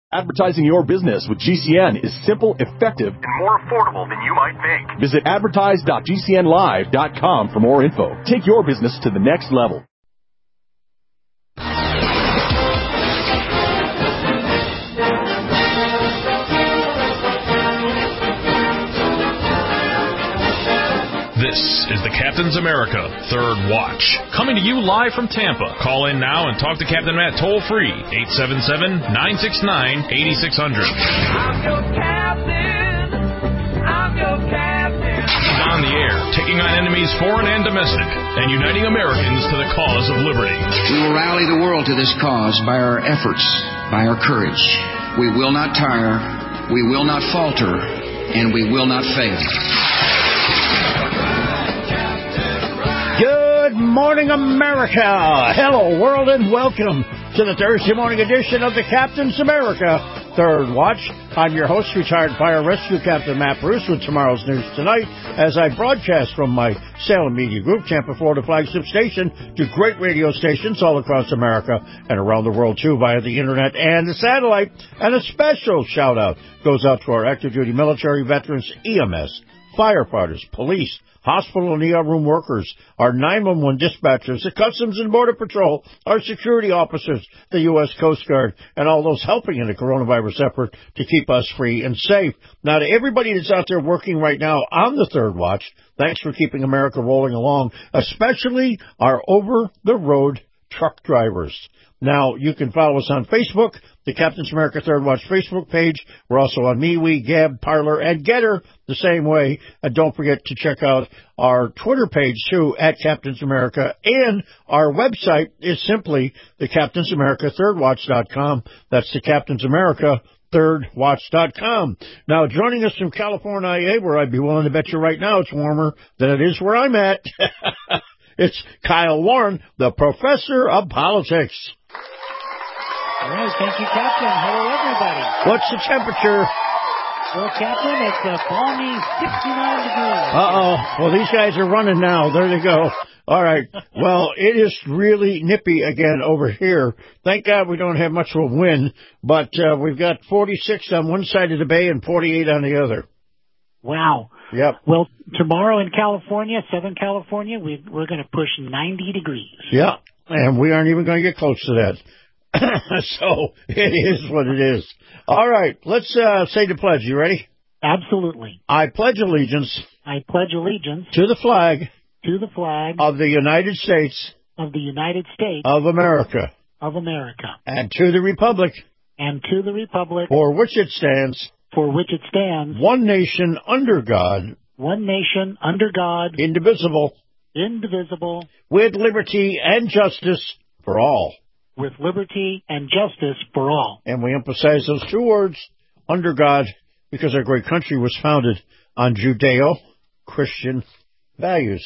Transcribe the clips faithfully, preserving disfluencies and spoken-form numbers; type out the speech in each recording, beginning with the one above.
Advertising your business with G C N is simple, effective, and more affordable than you might think. Visit advertise dot g c n live dot com for more info. Take your business to the next level. This is the Captain's America Third Watch, coming to you live from Tampa. Call in now and talk to Captain Matt toll-free, eight seven seven, nine six nine, eight six zero zero. I'm your captain. I'm your captain. He's on the air, taking on enemies foreign and domestic, and uniting Americans to the cause of liberty. We will rally the world to this cause by our efforts, by our courage. We will not tire, we will not falter, and we will not fail. Good morning, America. Hello, world, and welcome to the Thursday morning edition of the Captain's America Third Watch. I'm your host, retired fire rescue Captain Matt Bruce, with tomorrow's news tonight as I broadcast from my Salem Media Group, Tampa, Florida flagship station, to great radio stations all across America and around the world, too, via the internet and the satellite. And a special shout-out goes out to our active duty military veterans, E M S, firefighters, police, hospital and E R room workers, our nine one one dispatchers, the Customs and Border Patrol, our security officers, the U S Coast Guard, and all those helping in the coronavirus effort to keep us free and safe. Now, to everybody that's out there working right now on the Third Watch, thanks for keeping America rolling along, especially our over-the-road truck drivers. Now, you can follow us on Facebook, the Captain's America Third Watch Facebook page. We're also on MeWe, Gab, Parler, and Getter the same way. And don't forget to check out our Twitter page, too, at Captain's America. And our website is simply the Captain's America Third Watch dot com. That's the Captain's America Third Watch dot com. Now, joining us from California, where I'd be willing to bet you right now it's warmer than it is where I'm at, it's Kyle Warren, the professor of politics. All right, thank you, Captain. Hello, everybody. What's the temperature? Well, Captain, it's a balmy sixty-nine degrees. Uh-oh. Well, these guys are running now. There they go. All right. Well, it is really nippy again over here. Thank God we don't have much of a wind, but uh, we've got forty-six on one side of the bay and forty-eight on the other. Wow. Yep. Well, tomorrow in California, Southern California, we, we're going to push ninety degrees. Yeah, and we aren't even going to get close to that. So it is what it is. All right, let's uh, say the pledge. You ready? Absolutely. I pledge allegiance. I pledge allegiance to the flag. To the flag of the United States. Of the United States. Of America. Of America. And to the republic. And to the republic. For which it stands. For which it stands. One nation under God. One nation under God. Indivisible. Indivisible. With liberty and justice for all. With liberty and justice for all. And we emphasize those two words, under God, because our great country was founded on Judeo-Christian values.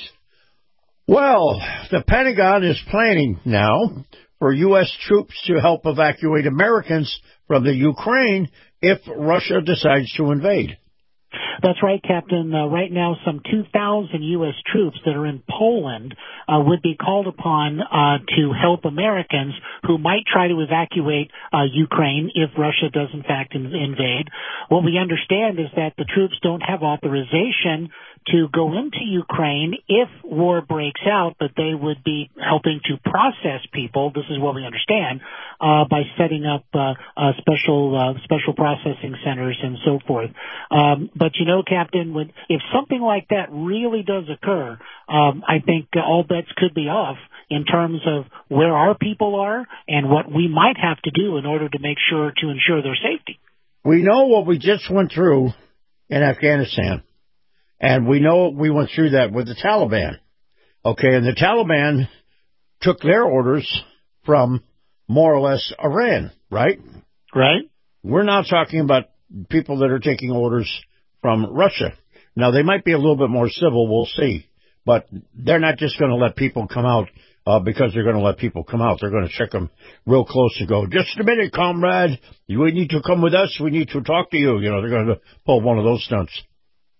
Well, the Pentagon is planning now for U S troops to help evacuate Americans from the Ukraine if Russia decides to invade. That's right, Captain. Uh, right now, some two thousand U S troops that are in Poland uh, would be called upon uh, to help Americans who might try to evacuate uh, Ukraine if Russia does, in fact, in- invade. What we understand is that the troops don't have authorization to go into Ukraine if war breaks out, but they would be helping to process people. This is what we understand uh, by setting up uh, uh, special uh, special processing centers and so forth. Um, but you know, Captain, when, if something like that really does occur, um, I think uh, all bets could be off in terms of where our people are and what we might have to do in order to make sure to ensure their safety. We know what we just went through in Afghanistan. And we know we went through that with the Taliban. Okay, and the Taliban took their orders from more or less Iran, right? Right. We're now talking about people that are taking orders from Russia. Now, they might be a little bit more civil, we'll see. But they're not just going to let people come out uh, because they're going to let people come out. They're going to check them real close and go, just a minute, comrade. You need to come with us. We need to talk to you. You know, they're going to pull one of those stunts.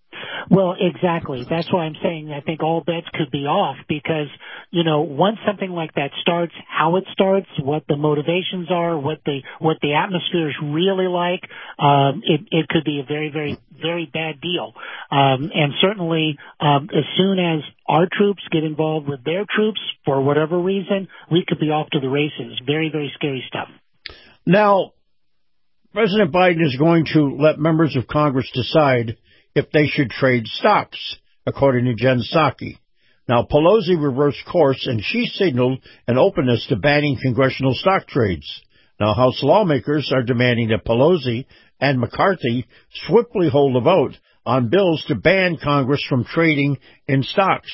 Well, exactly. That's why I'm saying I think all bets could be off because, you know, once something like that starts, how it starts, what the motivations are, what the what the atmosphere is really like, um, it, it could be a very, very, very bad deal. Um, and certainly, um, as soon as our troops get involved with their troops for whatever reason, we could be off to the races. Very, very scary stuff. Now, President Biden is going to let members of Congress decide if they should trade stocks, according to Jen Psaki. Now, Pelosi reversed course, and she signaled an openness to banning congressional stock trades. Now, House lawmakers are demanding that Pelosi and McCarthy swiftly hold a vote on bills to ban Congress from trading in stocks.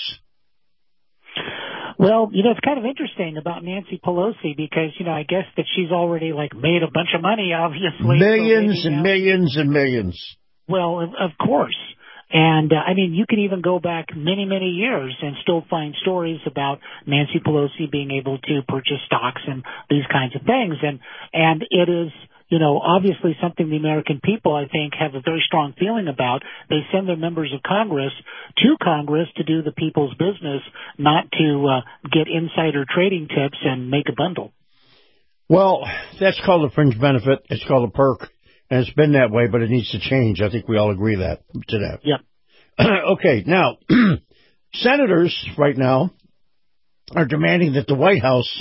Well, you know, it's kind of interesting about Nancy Pelosi because, you know, I guess that she's already, like, made a bunch of money, obviously. Millions so and now, millions and millions. Well, of, of course. And, uh, I mean, you can even go back many, many years and still find stories about Nancy Pelosi being able to purchase stocks and these kinds of things. And, and it is, you know, obviously something the American people, I think, have a very strong feeling about. They send their members of Congress to Congress to do the people's business, not to uh, get insider trading tips and make a bundle. Well, that's called a fringe benefit. It's called a perk. And it's been that way, but it needs to change. I think we all agree that to that. Yep. Okay, now, senators right now are demanding that the White House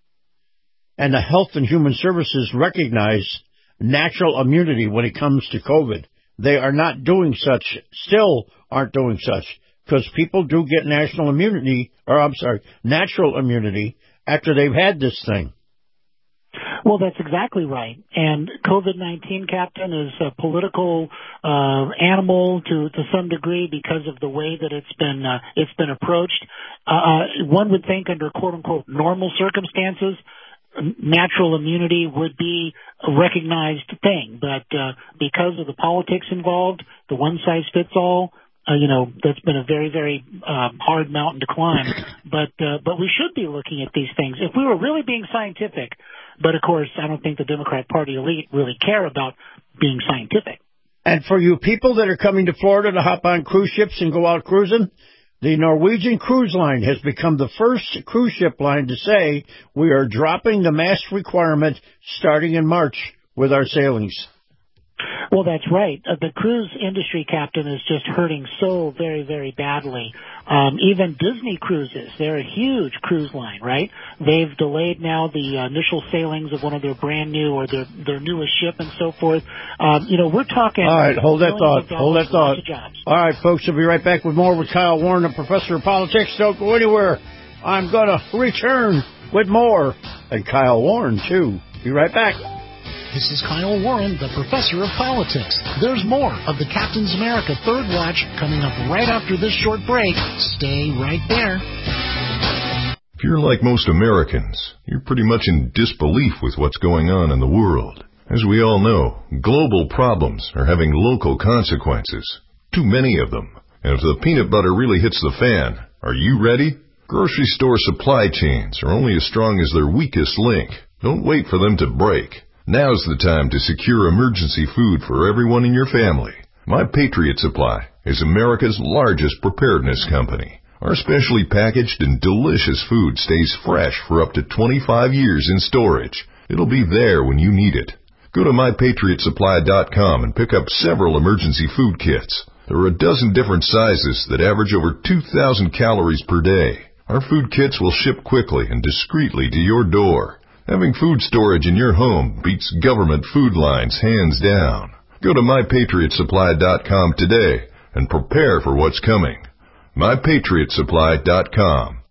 and the Health and Human Services recognize natural immunity when it comes to COVID. They are not doing such, still aren't doing such, because people do get national immunity, or I'm sorry, natural immunity after they've had this thing. Well, that's exactly right. And COVID nineteen, Captain, is a political uh, animal to, to some degree because of the way that it's been uh, it's been approached. Uh, one would think under quote-unquote normal circumstances, natural immunity would be a recognized thing. But uh, because of the politics involved, the one-size-fits-all, Uh, you know, that's been a very, very uh, hard mountain to climb. But uh, but we should be looking at these things. If we were really being scientific, but of course, I don't think the Democrat Party elite really care about being scientific. And for you people that are coming to Florida to hop on cruise ships and go out cruising, the Norwegian Cruise Line has become the first cruise ship line to say we are dropping the mask requirement starting in March with our sailings. Well, that's right. Uh, the cruise industry, Captain, is just hurting so very, very badly. Um, even Disney Cruises, they're a huge cruise line, right? They've delayed now the uh, initial sailings of one of their brand new or their, their newest ship and so forth. Um, you know, we're talking... All right, hold that thought. Hold that thought. Jobs. All right, folks, we'll be right back with more with Kyle Warren, a professor of politics. Don't go anywhere. I'm going to return with more. And Kyle Warren, too. Be right back. This is Kyle Warren, the professor of politics. There's more of the Captain's America Third Watch coming up right after this short break. Stay right there. If you're like most Americans, you're pretty much in disbelief with what's going on in the world. As we all know, global problems are having local consequences. Too many of them. And if the peanut butter really hits the fan, are you ready? Grocery store supply chains are only as strong as their weakest link. Don't wait for them to break. Now's the time to secure emergency food for everyone in your family. My Patriot Supply is America's largest preparedness company. Our specially packaged and delicious food stays fresh for up to twenty-five years in storage. It'll be there when you need it. Go to my patriot supply dot com and pick up several emergency food kits. There are a dozen different sizes that average over two thousand calories per day. Our food kits will ship quickly and discreetly to your door. Having food storage in your home beats government food lines hands down. Go to my patriot supply dot com today and prepare for what's coming. my patriot supply dot com.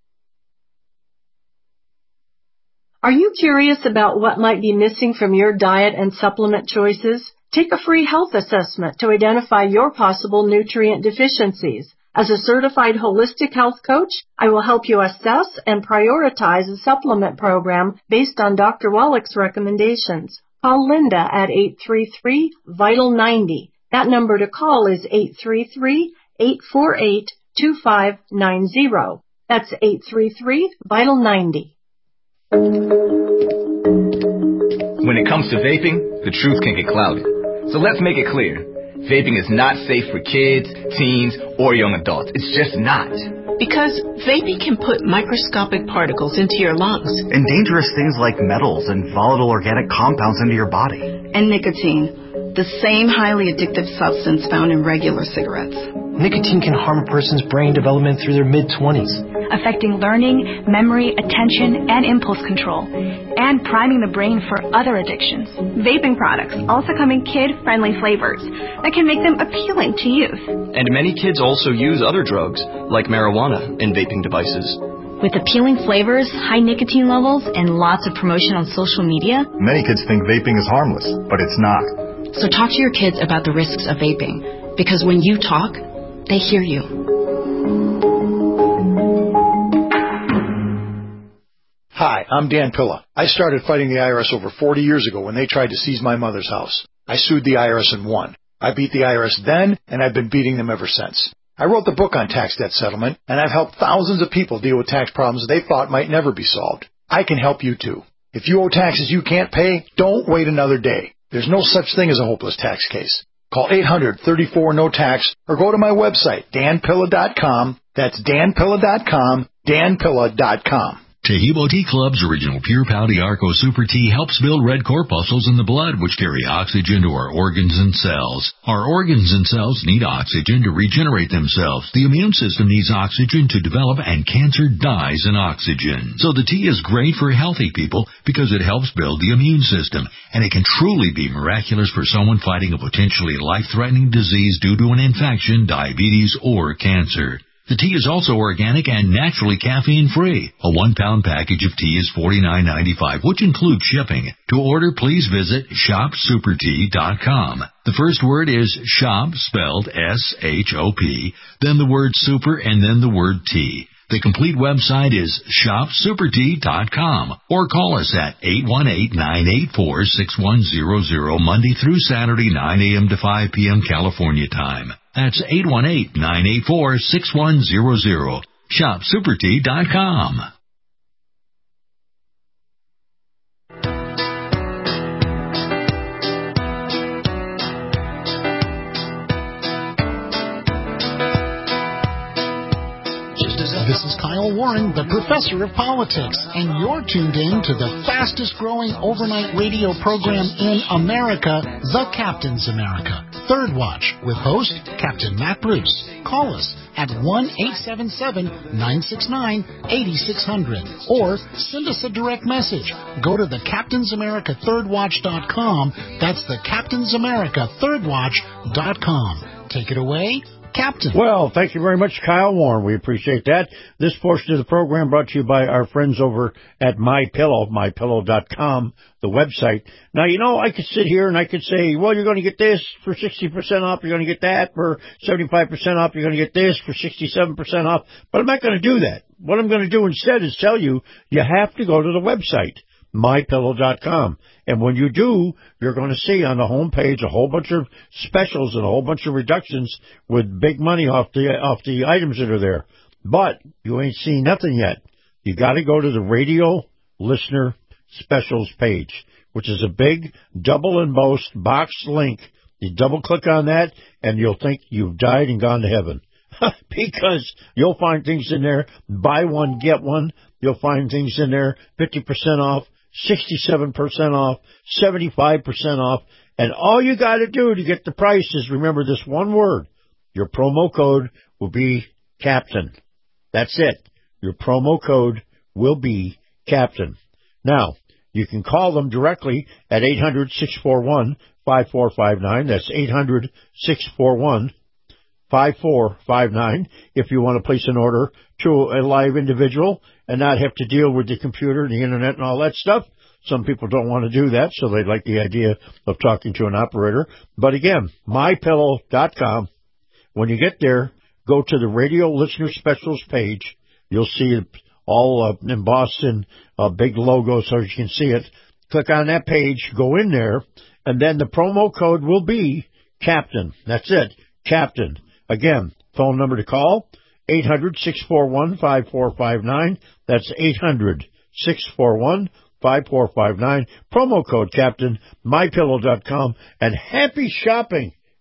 Are you curious about what might be missing from your diet and supplement choices? Take a free health assessment to identify your possible nutrient deficiencies. As a certified holistic health coach, I will help you assess and prioritize a supplement program based on Doctor Wallach's recommendations. Call Linda at eight three three, vital ninety. That number to call is eight three three, eight four eight, two five nine zero. That's eight three three, vital ninety. When it comes to vaping, the truth can get clouded. So let's make it clear. vaping is not safe for kids, teens, or young adults. It's just not. Because vaping can put microscopic particles into your lungs. And dangerous things like metals and volatile organic compounds into your body. And nicotine, the same highly addictive substance found in regular cigarettes. Nicotine can harm a person's brain development through their mid-twenties, affecting learning, memory, attention, and impulse control, and priming the brain for other addictions. Vaping products also come in kid-friendly flavors that can make them appealing to youth. And many kids also use other drugs, like marijuana, in vaping devices. With appealing flavors, high nicotine levels, and lots of promotion on social media, many kids think vaping is harmless, but it's not. So talk to your kids about the risks of vaping, because when you talk, they hear you. Hi, I'm Dan Pilla. I started fighting the I R S over forty years ago when they tried to seize my mother's house. I sued the I R S and won. I beat the I R S then, and I've been beating them ever since. I wrote the book on tax debt settlement, and I've helped thousands of people deal with tax problems they thought might never be solved. I can help you too. If you owe taxes you can't pay, don't wait another day. There's no such thing as a hopeless tax case. Call eight hundred, thirty-four, no tax or go to my website, dan pilla dot com. That's dan pilla dot com, dan pilla dot com. Tahibo Tea Club's original Pure Pouty Arco Super Tea helps build red corpuscles in the blood, which carry oxygen to our organs and cells. Our organs and cells need oxygen to regenerate themselves. The immune system needs oxygen to develop, and cancer dies in oxygen. So the tea is great for healthy people because it helps build the immune system, and it can truly be miraculous for someone fighting a potentially life-threatening disease due to an infection, diabetes, or cancer. The tea is also organic and naturally caffeine-free. A one-pound package of tea is forty-nine ninety-five, which includes shipping. To order, please visit shop super tea dot com. The first word is shop, spelled S H O P, then the word super, and then the word tea. The complete website is shop super tea dot com, or call us at eight one eight, nine eight four, six one zero zero Monday through Saturday, nine a.m. to five p.m. California time. That's eight one eight, nine eight four, six one zero zero. shop super tea dot com. This is Kyle Warren, the Professor of Politics, and you're tuned in to the fastest-growing overnight radio program in America, The Captain's America. Third Watch, with host Captain Matt Bruce. Call us at one eight seven seven, nine six nine, eight six zero zero or send us a direct message. Go to the captains america third watch dot com. That's the captains america third watch dot com. Take it away, Captain. Well, thank you very much, Kyle Warren. We appreciate that. This portion of the program brought to you by our friends over at MyPillow, my pillow dot com, the website. Now, you know, I could sit here and I could say, well, you're going to get this for sixty percent off, you're going to get that for seventy-five percent off, you're going to get this for sixty-seven percent off, but I'm not going to do that. What I'm going to do instead is tell you, you have to go to the website, my pillow dot com. And when you do, you're going to see on the home page a whole bunch of specials and a whole bunch of reductions with big money off the off the items that are there. But you ain't seen nothing yet. You got to go to the radio listener specials page, which is a big double embossed box link. You double click on that, and you'll think you've died and gone to heaven. Because you'll find things in there, buy one, get one. You'll find things in there, fifty percent off, sixty-seven percent off, seventy-five percent off. And all you got to do to get the price is remember this one word. Your promo code will be Captain. That's it. Your promo code will be Captain. Now, you can call them directly at eight hundred, six four one, five four five nine. That's eight hundred, six four one, five four five nine if you want to place an order to a live individual and not have to deal with the computer and the internet and all that stuff. Some people don't want to do that, so they like the idea of talking to an operator. But again, my pillow dot com. When you get there, go to the radio listener specials page. You'll see it all uh, embossed in a big logo so you can see it. Click on that page, go in there, and then the promo code will be Captain. That's it, Captain. Again, phone number to call, eight hundred, six four one, five four five nine. That's eight hundred, six four one, five four five nine. Promo code Captain, my pillow dot com. And happy shopping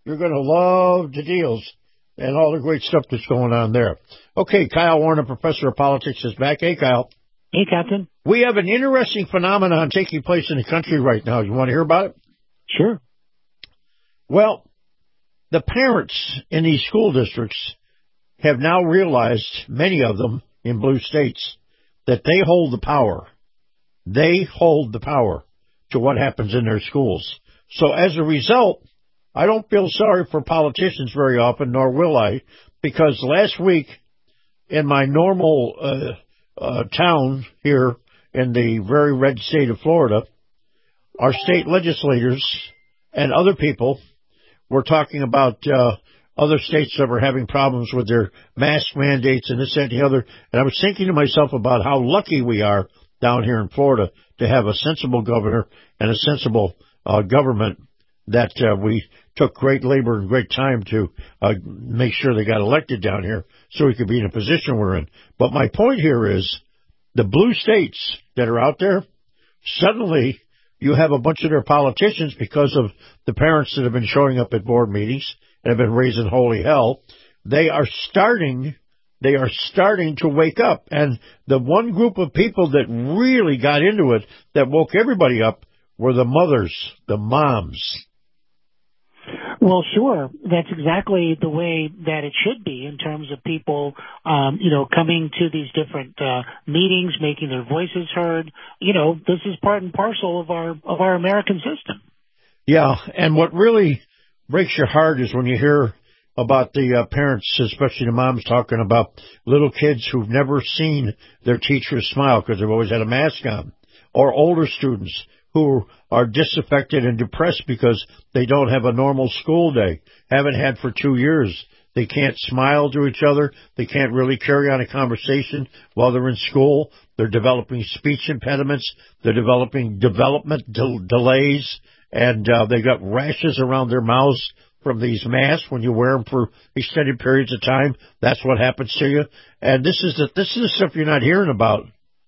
You're going to love the deals and all the great stuff that's going on there. Okay, Kyle Warner, professor of politics, is back. Hey, Kyle. Hey, Captain. We have an interesting phenomenon taking place in the country right now. You want to hear about it? Sure. Well, the parents in these school districts have now realized, many of them in blue states, that they hold the power. They hold the power to what happens in their schools. So as a result, I don't feel sorry for politicians very often, nor will I, because last week in my normal uh, uh, town here in the very red state of Florida, our state legislators and other people were talking about uh, other states that were having problems with their mask mandates and this, that, and the other. And I was thinking to myself about how lucky we are down here in Florida to have a sensible governor and a sensible uh, government that uh, we took great labor and great time to uh, make sure they got elected down here so we could be in a position we're in. But my point here is the blue states that are out there, suddenly you have a bunch of their politicians, because of the parents that have been showing up at board meetings and have been raising holy hell, they are starting, they are starting to wake up. And the one group of people that really got into it, that woke everybody up, were the mothers, the moms. Well, sure. That's exactly the way that it should be in terms of people, um, you know, coming to these different uh, meetings, making their voices heard. You know, this is part and parcel of our of our American system. Yeah, and what really breaks your heart is when you hear about the uh, parents, especially the moms, talking about little kids who've never seen their teachers smile because they've always had a mask on, or older students who are disaffected and depressed because they don't have a normal school day, haven't had for two years. They can't smile to each other. They can't really carry on a conversation while they're in school. They're developing speech impediments. They're developing development del- delays, and uh, they got rashes around their mouths from these masks. When you wear them for extended periods of time, that's what happens to you. And this is the, this is the stuff you're not hearing about.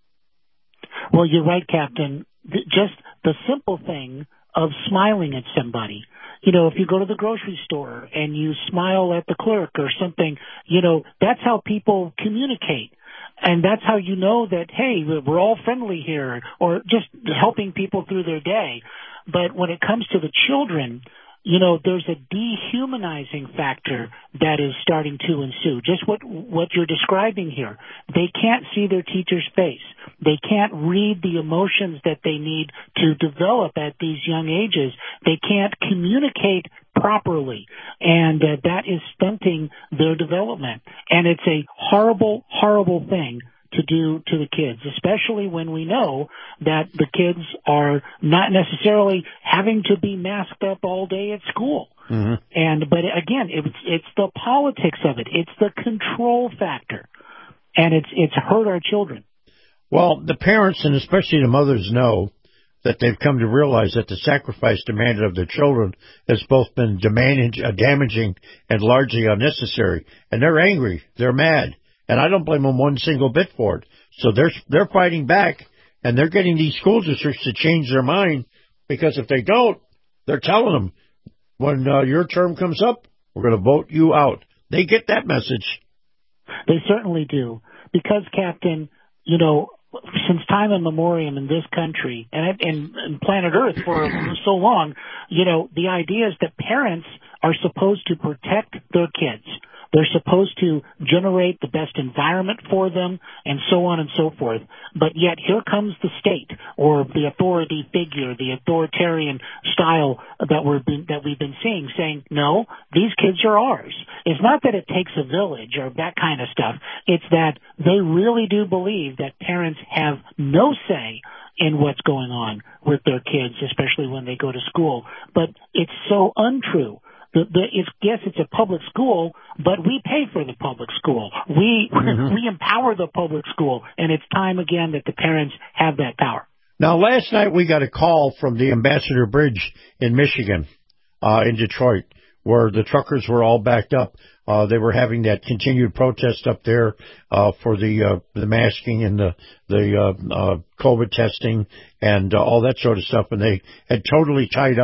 Well, you're right, Captain. Just the simple thing of smiling at somebody. You know, if you go to the grocery store and you smile at the clerk or something, you know, that's how people communicate. And that's how you know that, hey, we're all friendly here, or just helping people through their day. But when it comes to the children, you know, there's a dehumanizing factor that is starting to ensue. Just what what you're describing here. They can't see their teacher's face. They can't read the emotions that they need to develop at these young ages. They can't communicate properly, and uh, that is stunting their development. And it's a horrible, horrible thing to do to the kids, especially when we know that the kids are not necessarily having to be masked up all day at school. Mm-hmm. And but again, it's it's the politics of it. It's the control factor, and it's it's hurt our children. Well, the parents and especially the mothers know that they've come to realize that the sacrifice demanded of their children has both been demanding, uh, damaging and largely unnecessary. And they're angry. They're mad. And I don't blame them one single bit for it. So they're they're fighting back, and they're getting these school districts to change their mind, because if they don't, they're telling them, when uh, your term comes up, we're going to vote you out. They get that message. They certainly do. Because, Captain, you know, since time immemorial in this country and, and, and planet Earth for so long, you know, the idea is that parents are supposed to protect their kids. They're supposed to generate the best environment for them, and so on and so forth. But yet here comes the state, or the authority figure, the authoritarian style that we're been, that we've been seeing, saying, no, these kids are ours. It's not that it takes a village or that kind of stuff. It's that they really do believe that parents have no say in what's going on with their kids, especially when they go to school. But it's so untrue. The, the, it's, yes, it's a public school, but we pay for the public school. We mm-hmm. we empower the public school, and it's time again that the parents have that power. Now, last night we got a call from the Ambassador Bridge in Michigan, uh, in Detroit, where the truckers were all backed up. Uh, they were having that continued protest up there uh, for the uh, the masking and the the uh, uh, COVID testing and uh, all that sort of stuff, and they had totally tied up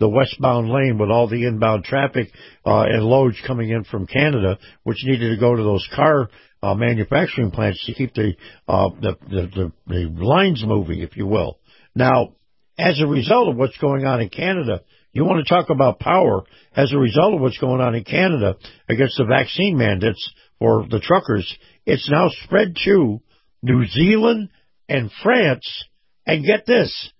the westbound lane with all the inbound traffic uh, and loads coming in from Canada, which needed to go to those car uh, manufacturing plants to keep the, uh, the, the, the, the lines moving, if you will. Now, as a result of what's going on in Canada, you want to talk about power. As a result of what's going on in Canada against the vaccine mandates for the truckers, it's now spread to New Zealand and France, and get this,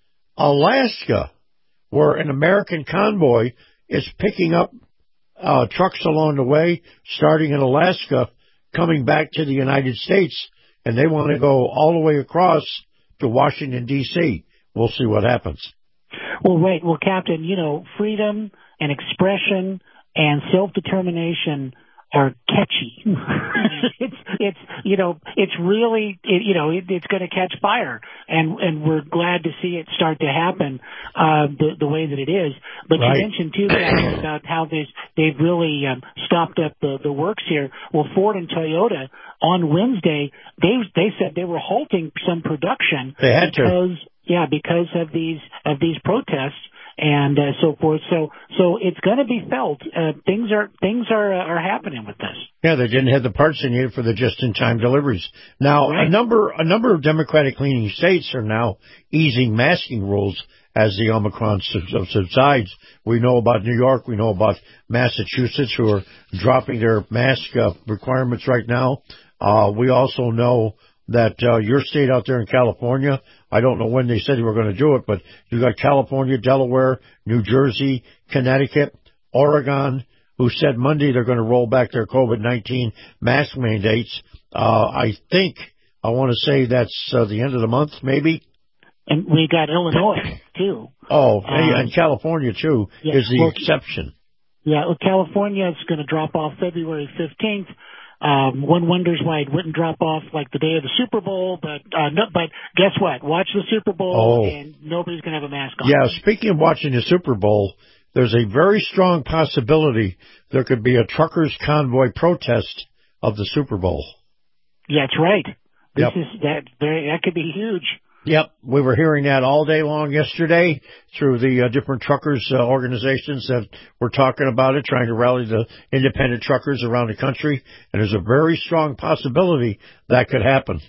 Alaska, where an American convoy is picking up uh, trucks along the way, starting in Alaska, coming back to the United States, and they want to go all the way across to Washington, D C We'll see what happens. Well, right. Well, Captain, you know, freedom and expression and self-determination are catchy. it's, it's, you know, it's really, it, you know, it, it's going to catch fire, and and we're glad to see it start to happen uh, the the way that it is. But right. You mentioned too, Captain, about how they they've really um, stopped up the the works here. Well, Ford and Toyota on Wednesday they they said they were halting some production. They had because, to. Yeah, because of these of these protests and uh, so forth. So so it's going to be felt. Uh, things are things are uh, are happening with this. Yeah, they didn't have the parts they needed for the just-in-time deliveries. Now, right. a number a number of Democratic-leaning states are now easing masking rules as the Omicron subsides. We know about New York. We know about Massachusetts, who are dropping their mask uh, requirements right now. Uh, we also know that uh, your state out there in California, I don't know when they said they were going to do it, but you got California, Delaware, New Jersey, Connecticut, Oregon, who said Monday they're going to roll back their COVID nineteen mask mandates. Uh, I think, I want to say that's uh, the end of the month, maybe. And we got Illinois, too. Oh, um, and California, too, yeah, is the well, exception. Yeah, well, California is going to drop off February fifteenth. Um, one wonders why it wouldn't drop off like the day of the Super Bowl, but uh, no, but guess what? Watch the Super Bowl, oh. and nobody's going to have a mask on. Yeah, speaking of watching the Super Bowl, there's a very strong possibility there could be a truckers' convoy protest of the Super Bowl. Yeah, that's right. This yep. is that. Very, that could be huge. Yep, we were hearing that all day long yesterday through the uh, different truckers uh, organizations that were talking about it, trying to rally the independent truckers around the country. And there's a very strong possibility that could happen.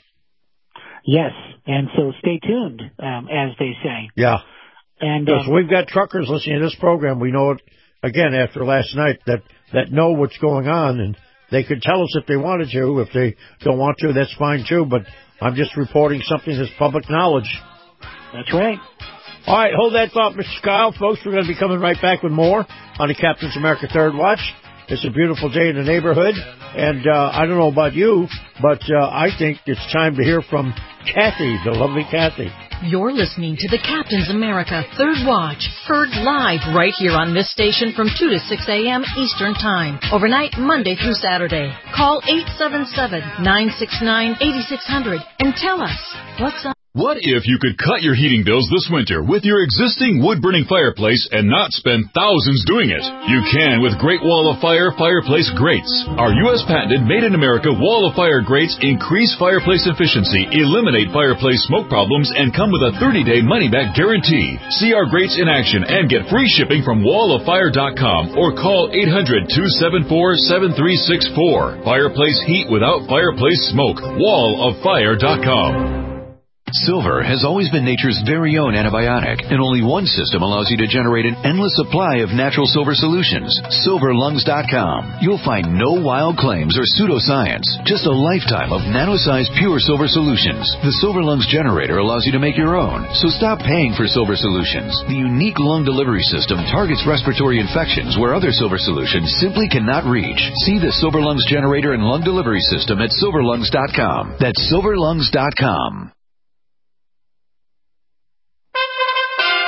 Yes, and so stay tuned, um, as they say. Yeah, and because um, we've got truckers listening to this program. We know it, again, after last night, that, that know what's going on, and they could tell us if they wanted to. If they don't want to, that's fine, too, but I'm just reporting something that's public knowledge. That's right. All right, hold that thought, Mister Kyle. Folks, we're going to be coming right back with more on the Captain's America Third Watch. It's a beautiful day in the neighborhood, and uh, I don't know about you, but uh, I think it's time to hear from Kathy, the lovely Kathy. You're listening to the Captain's America Third Watch, heard live right here on this station from two to six a.m. Eastern Time, overnight Monday through Saturday. Call eight seven seven, nine six nine, eight six zero zero and tell us what's up. What if you could cut your heating bills this winter with your existing wood-burning fireplace and not spend thousands doing it? You can with Great Wall of Fire fireplace grates. Our U S patented made-in-America Wall of Fire grates increase fireplace efficiency, eliminate fireplace smoke problems, and come with a thirty-day money-back guarantee. See our grates in action and get free shipping from wall of fire dot com or call eight hundred, two seven four, seven three six four. Fireplace heat without fireplace smoke. wall of fire dot com. Silver has always been nature's very own antibiotic, and only one system allows you to generate an endless supply of natural silver solutions. silver lungs dot com. You'll find no wild claims or pseudoscience, just a lifetime of nano-sized pure silver solutions. The Silver Lungs generator allows you to make your own, so stop paying for silver solutions. The unique lung delivery system targets respiratory infections where other silver solutions simply cannot reach. See the Silver Lungs generator and lung delivery system at silver lungs dot com. That's silver lungs dot com.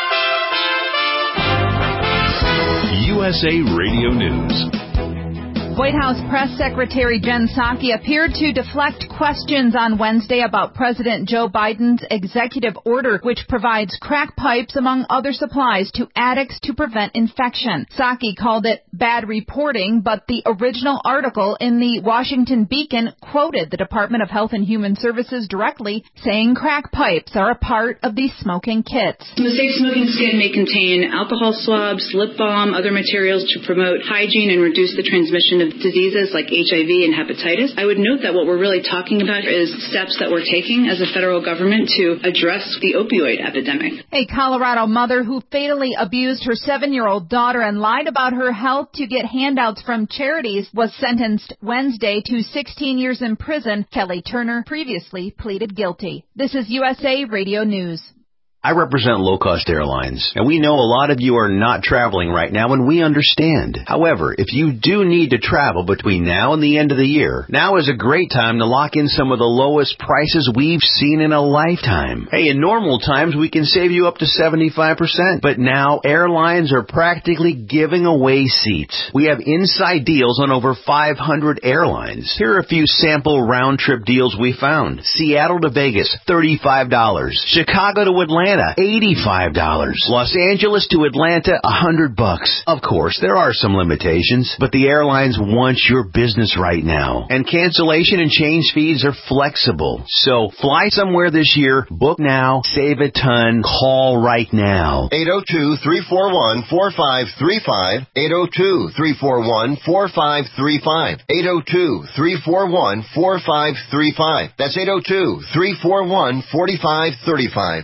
U S A Radio News. White House Press Secretary Jen Psaki appeared to deflect questions on Wednesday about President Joe Biden's executive order, which provides crack pipes, among other supplies, to addicts to prevent infection. Psaki called it bad reporting, but the original article in the Washington Beacon quoted the Department of Health and Human Services directly, saying crack pipes are a part of these smoking kits. The safe smoking skin may contain alcohol swabs, lip balm, other materials to promote hygiene and reduce the transmission of diseases like H I V and hepatitis. I would note that what we're really talking about is steps that we're taking as a federal government to address the opioid epidemic. A Colorado mother who fatally abused her seven-year-old daughter and lied about her health to get handouts from charities was sentenced Wednesday to sixteen years in prison. Kelly Turner previously pleaded guilty. This is U S A Radio News. I represent low-cost airlines, and we know a lot of you are not traveling right now, and we understand. However, if you do need to travel between now and the end of the year, now is a great time to lock in some of the lowest prices we've seen in a lifetime. Hey, in normal times, we can save you up to seventy-five percent, but now airlines are practically giving away seats. We have inside deals on over five hundred airlines. Here are a few sample round-trip deals we found. Seattle to Vegas, thirty-five dollars. Chicago to Atlanta, eighty-five dollars. Los Angeles to Atlanta, one hundred bucks. Of course, there are some limitations, but the airlines want your business right now. And cancellation and change fees are flexible. So fly somewhere this year, book now, save a ton, call right now. eight oh two, three four one, four five three five. eight oh two, three four one, four five three five. eight oh two, three four one, four five three five. That's eight oh two, three four one, four five three five.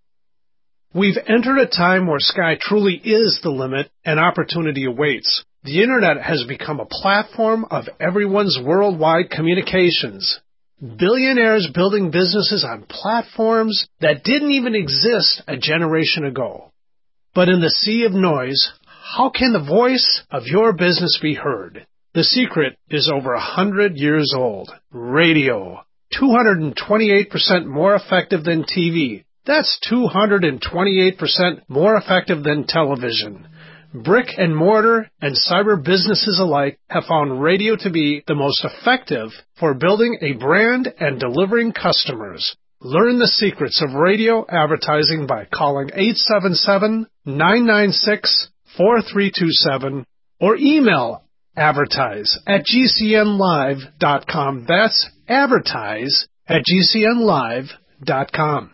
We've entered a time where sky truly is the limit and opportunity awaits. The Internet has become a platform of everyone's worldwide communications. Billionaires building businesses on platforms that didn't even exist a generation ago. But in the sea of noise, how can the voice of your business be heard? The secret is over a hundred years old. Radio. two hundred twenty-eight percent more effective than T V. That's two hundred twenty-eight percent more effective than television. Brick and mortar and cyber businesses alike have found radio to be the most effective for building a brand and delivering customers. Learn the secrets of radio advertising by calling eight seven seven, nine nine six, four three two seven or email advertise at g c n live dot com. That's advertise at g c n live dot com.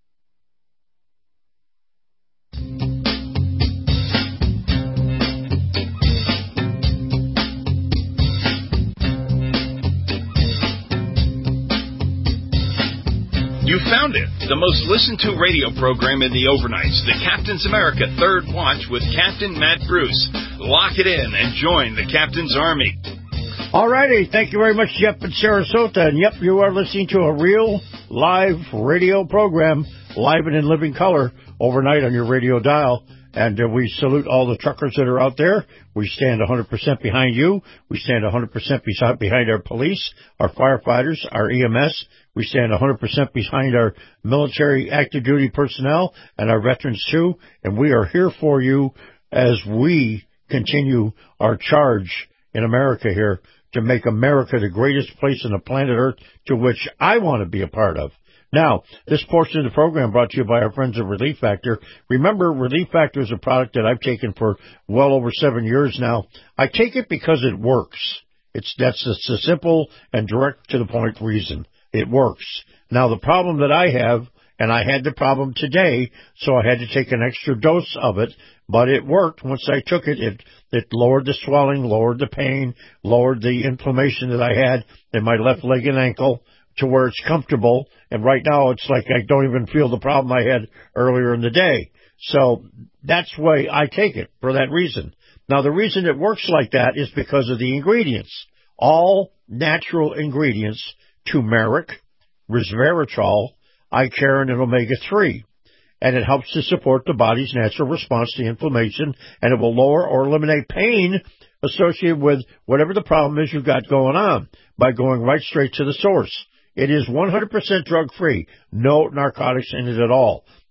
You found it, the most listened to radio program in the overnights, the Captain's America Third Watch with Captain Matt Bruce. Lock it in and join the Captain's Army. All righty, thank you very much, Jeff in Sarasota. And yep, you are listening to a real live radio program, live and in living color, overnight on your radio dial. And uh, we salute all the truckers that are out there. We stand one hundred percent behind you. We stand one hundred percent behind our police, our firefighters, our E M S. We stand one hundred percent behind our military active duty personnel and our veterans, too. And we are here for you as we continue our charge in America here to make America the greatest place on the planet Earth to which I want to be a part of. Now, this portion of the program brought to you by our friends at Relief Factor. Remember, Relief Factor is a product that I've taken for well over seven years now. I take it because it works. It's that's it's a simple and direct to the point reason. It works. Now, the problem that I have, and I had the problem today, so I had to take an extra dose of it, but it worked. Once I took it, it, it lowered the swelling, lowered the pain, lowered the inflammation that I had in my left leg and ankle to where it's comfortable. And right now, it's like I don't even feel the problem I had earlier in the day. So that's why I take it, for that reason. Now, the reason it works like that is because of the ingredients. All natural ingredients, turmeric, resveratrol, icarin, and omega three. And it helps to support the body's natural response to inflammation, and it will lower or eliminate pain associated with whatever the problem is you've got going on by going right straight to the source. It is one hundred percent drug-free, no narcotics in it at all.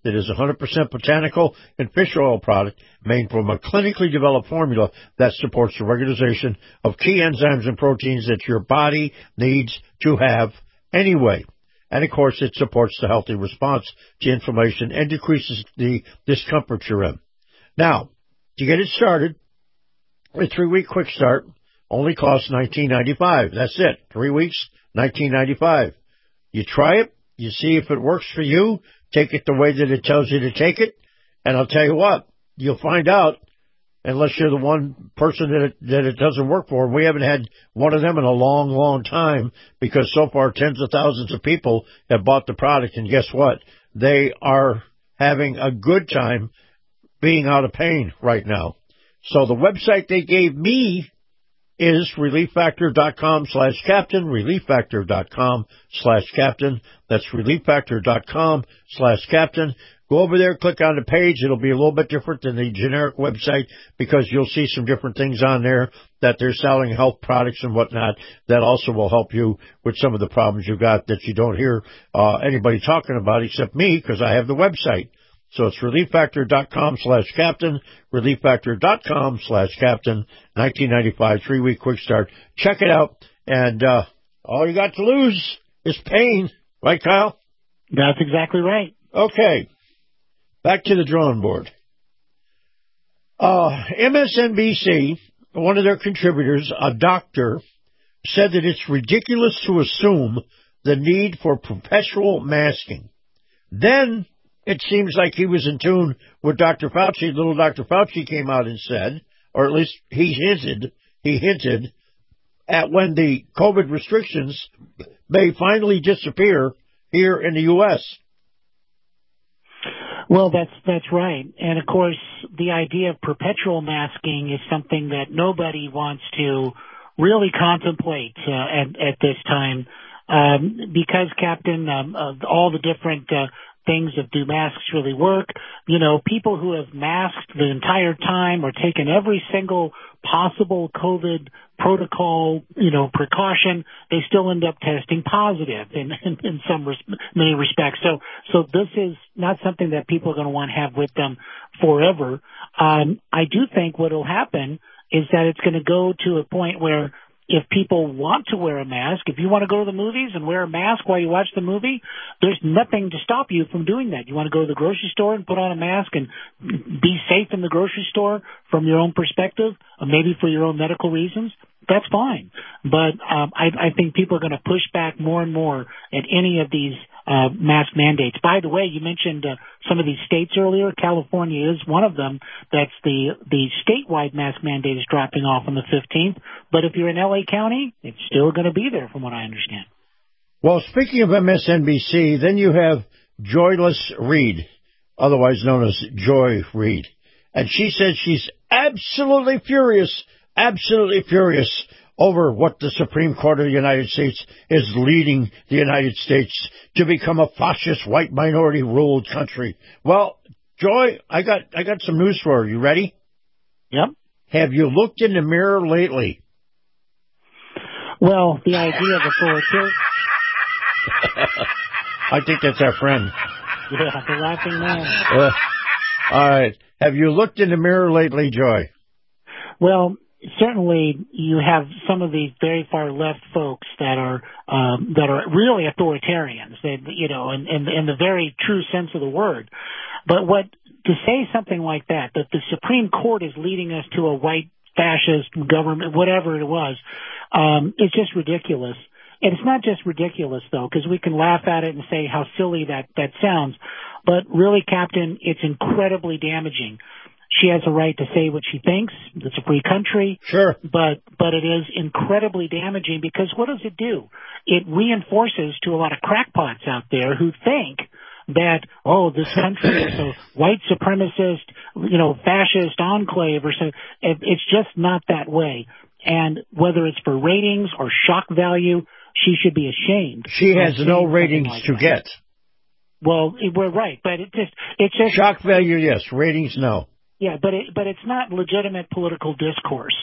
It is a one hundred percent botanical and fish oil product made from a clinically developed formula that supports the regulation of key enzymes and proteins that your body needs to have anyway. And, of course, it supports the healthy response to inflammation and decreases the discomfort you're in. Now, to get it started, a three-week quick start only costs nineteen ninety-five dollars. That's it. Three weeks, nineteen ninety-five dollars. You try it. You see if it works for you. Take it the way that it tells you to take it. And I'll tell you what, you'll find out, unless you're the one person that it, that it doesn't work for. We haven't had one of them in a long, long time because so far tens of thousands of people have bought the product. And guess what? They are having a good time being out of pain right now. So the website they gave me is relieffactor.com slash captain, relieffactor.com slash captain. That's relieffactor.com slash captain. Go over there, click on the page. It'll be a little bit different than the generic website because you'll see some different things on there that they're selling, health products and whatnot, that also will help you with some of the problems you got that you don't hear uh, anybody talking about except me because I have the website. So it's relieffactor.com slash captain, relieffactor.com slash captain, nineteen ninety-five, three-week quick start. Check it out, and uh, all you got to lose is pain. Right, Kyle? That's exactly right. Okay, back to the drawing board. Uh, M S N B C, one of their contributors, a doctor, said that it's ridiculous to assume the need for perpetual masking. Then it seems like he was in tune with Doctor Fauci. Little Doctor Fauci came out and said, or at least he hinted, he hinted at when the COVID restrictions may finally disappear here in the U S. Well, that's that's right. And, of course, the idea of perpetual masking is something that nobody wants to really contemplate uh, at, at this time um, because, Captain, um, of all the different uh, things of do masks really work, you know, people who have masked the entire time or taken every single possible COVID protocol, you know, precaution, they still end up testing positive in, in, in some res- many respects. So, so this is not something that people are going to want to have with them forever. Um, I do think what will happen is that it's going to go to a point where if people want to wear a mask, if you want to go to the movies and wear a mask while you watch the movie, there's nothing to stop you from doing that. You want to go to the grocery store and put on a mask and be safe in the grocery store from your own perspective, or maybe for your own medical reasons, that's fine. But um, I, I think people are going to push back more and more at any of these uh, mask mandates. By the way, you mentioned uh, some of these states earlier. California is one of them. That's the the statewide mask mandate is dropping off on the fifteenth. But if you're in L A County, it's still going to be there, from what I understand. Well, speaking of M S N B C, then you have Joyless Reed, otherwise known as Joy Reid. And she says she's absolutely furious, absolutely furious over what the Supreme Court of the United States is leading the United States to become a fascist, white minority-ruled country. Well, Joy, I got I got some news for her. You ready? Yep. Have you looked in the mirror lately? Well, the idea of authoritarian... I think that's our friend. Yeah, the laughing man. Uh, all right. Have you looked in the mirror lately, Joy? Well, certainly you have some of these very far left folks that are um, that are really authoritarians, they, you know, in, in, in the very true sense of the word. But what to say something like that, that the Supreme Court is leading us to a white fascist government, whatever it was, um, it's just ridiculous. And it's not just ridiculous, though, because we can laugh at it and say how silly that, that sounds. But really, Captain, it's incredibly damaging. She has a right to say what she thinks. It's a free country. Sure. But but it is incredibly damaging because what does it do? It reinforces to a lot of crackpots out there who think that, oh, this country is a white supremacist, you know, fascist enclave or so. It's just not that way. And whether it's for ratings or shock value, she should be ashamed. She has no ratings like to that. get. Well, we're right, but it just it's just shock value, yes. Ratings, no. Yeah, but it, but it's not legitimate political discourse.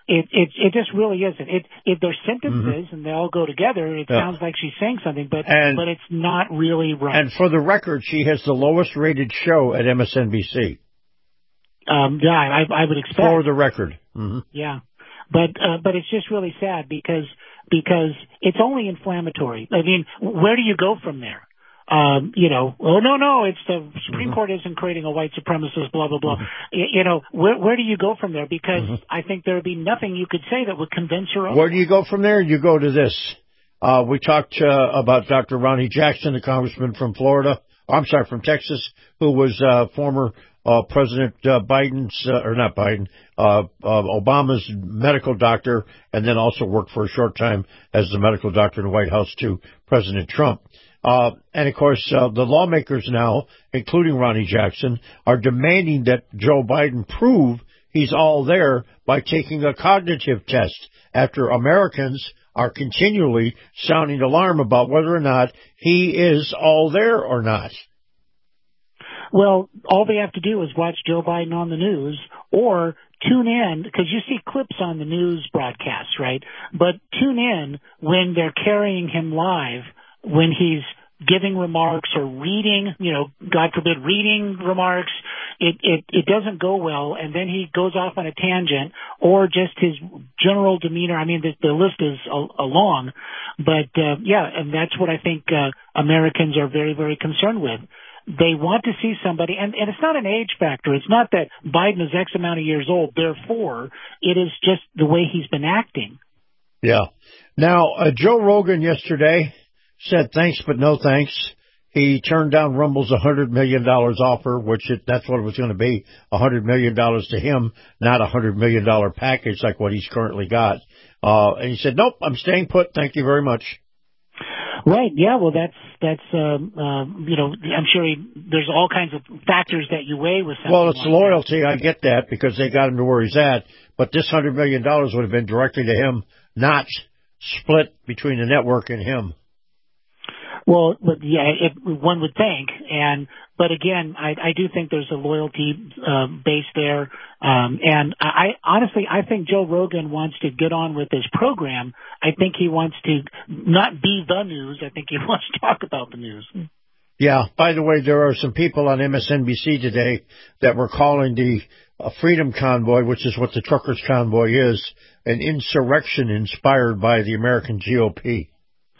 it it it just really isn't. It if there's sentences mm-hmm. and they all go together, it yeah. sounds like she's saying something, but and, but it's not really right. And for the record, she has the lowest rated show at M S N B C. Um, yeah, I, I would expect. For the record. Mm-hmm. Yeah. But, uh, but it's just really sad because, because it's only inflammatory. I mean, where do you go from there? Um, you know, oh no, no, it's the Supreme mm-hmm. Court isn't creating a white supremacist, blah, blah, blah. Mm-hmm. You, you know, where, where do you go from there? Because mm-hmm. I think there would be nothing you could say that would convince her. Where do you go from there? You go to this. Uh, we talked, uh, about Doctor Ronnie Jackson, the congressman from Florida. Oh, I'm sorry, from Texas, who was, uh, former Uh, President uh, Biden's, uh, or not Biden, uh, uh, Obama's medical doctor, and then also worked for a short time as the medical doctor in the White House to President Trump. Uh, and of course, uh, the lawmakers now, including Ronnie Jackson, are demanding that Joe Biden prove he's all there by taking a cognitive test after Americans are continually sounding alarm about whether or not he is all there or not. Well, all they have to do is watch Joe Biden on the news or tune in, because you see clips on the news broadcasts, right? But tune in when they're carrying him live, when he's giving remarks or reading, you know, God forbid, reading remarks. It, it, it doesn't go well, and then he goes off on a tangent, or just his general demeanor. I mean, the, the list is a, a long, but, uh, yeah, and that's what I think, uh, Americans are very, very concerned with. They want to see somebody, and, and it's not an age factor. It's not that Biden is X amount of years old, therefore, it is just the way he's been acting. Yeah. Now, uh, Joe Rogan yesterday said thanks, but no thanks. He turned down Rumble's one hundred million dollars offer, which it, that's what it was going to be, one hundred million dollars to him, not a one hundred million dollars package like what he's currently got. Uh, and he said, nope, I'm staying put. Thank you very much. Right. Yeah. Well, that's that's um, uh, you know, I'm sure he, there's all kinds of factors that you weigh with something. Well, it's like loyalty. that. I get that because they got him to where he's at. But this hundred million dollars would have been directly to him, not split between the network and him. Well, but yeah, it, one would think, and but again, I, I do think there's a loyalty uh, base there, um, and I honestly I think Joe Rogan wants to get on with his program. I think he wants to not be the news. I think he wants to talk about the news. Yeah. By the way, there are some people on M S N B C today that were calling the uh, Freedom Convoy, which is what the Truckers Convoy is, an insurrection inspired by the American G O P.